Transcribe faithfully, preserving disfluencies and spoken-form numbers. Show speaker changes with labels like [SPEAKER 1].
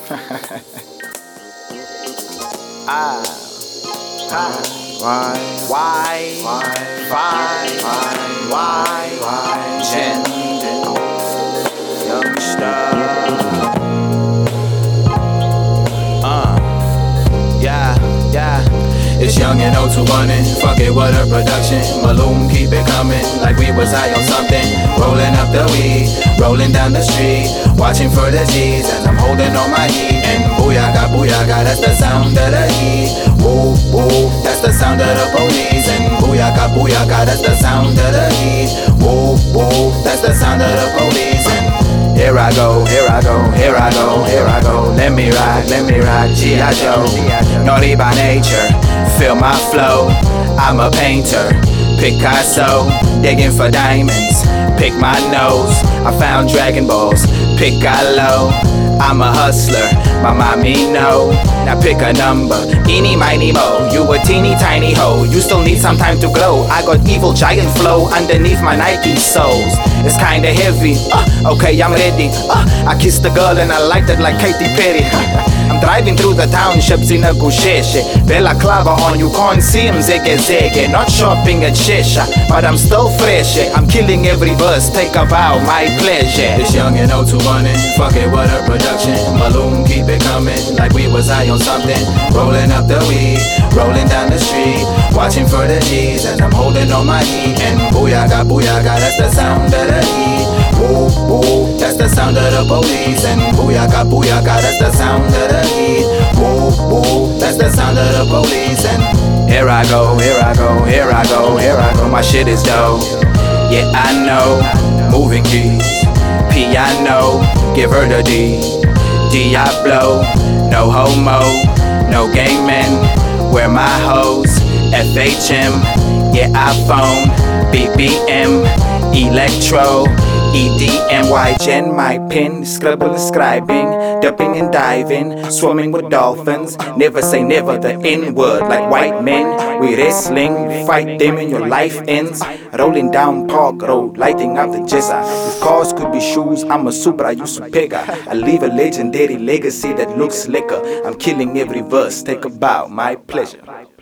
[SPEAKER 1] Ah, ah,
[SPEAKER 2] Why,
[SPEAKER 1] why,
[SPEAKER 2] why,
[SPEAKER 1] why,
[SPEAKER 2] why,
[SPEAKER 1] why,
[SPEAKER 2] why,
[SPEAKER 1] Jen, youngster. Uh, yeah, yeah.
[SPEAKER 2] It's young and oh two hundred, fuck it, what a production. Malone, keep it coming, like we was high on something. Rolling up the weed, rolling down the street, watching for the G's, and I'm holding on my heat. And booyaka, booyaka, that's the sound of the heat. Woo, woo, that's the sound of the police. And booyaka, booyaka, that's the sound of the heat. Woo, woo, that's the sound of the police. And here I go, here I go, here I go, here I go. Let me ride, let me ride, G I Joe. Naughty by nature, feel my flow. I'm a painter, Picasso, digging for diamonds. Pick my nose, I found Dragon Balls. Piccolo, I'm a hustler, my mommy know. Now pick a number, eeny, miny, mo. You a teeny tiny hoe, you still need some time to glow. I got evil giant flow underneath my Nike soles. It's kinda heavy, uh, okay I'm ready. uh, I kissed the girl and I liked it like Katy Perry. I'm driving through the townships in a Gusheshe. Bella Clava on, you can't see him zeke zeke. Not shopping at Shesha, but I'm still fresh. I'm killing every verse, take a bow, my pleasure. It's young and oh two hundred, fuck it, what a production. Malone, keep it coming, like we was high on something. Rolling up the weed, rolling down the street, watching for the G's, and I'm holding on my heat. And booyaka, booyaka, that's the sound of the heat. Woo, woo, that's the sound of the police. And booyaka, booyaka, that's the sound of the heat. Woo, woo, that's the sound of the police. And here I go, here I go, here I go, here I go. My shit is dope, yeah I know. Moving keys, piano, give her the D. Diablo, no homo, no gay men. Where my hoes, F H M, yeah iPhone, B B M, Electro, E D M, Y Gen, my pen, scribble, scribing, dipping and diving, swimming with dolphins. Never say never, the N word like white men. We wrestling, fight them and your life ends. Rolling down Park Road, lighting up the jizza. If cars could be shoes, I'm a Supra, you Supega. I leave a legendary legacy that looks slicker. I'm killing every verse, take a bow, my pleasure.